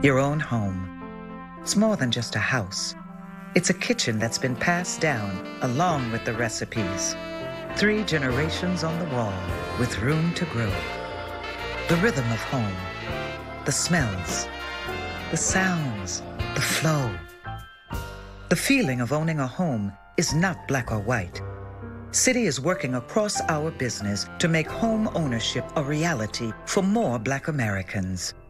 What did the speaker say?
Your own home. It's more than just a house. It's a kitchen that's been passed down along with the recipes. 3 generations on the wall with room to grow. The rhythm of home. The smells. The sounds. The flow. The feeling of owning a home is not black or white. Citi is working across our business to make home ownership a reality for more Black Americans.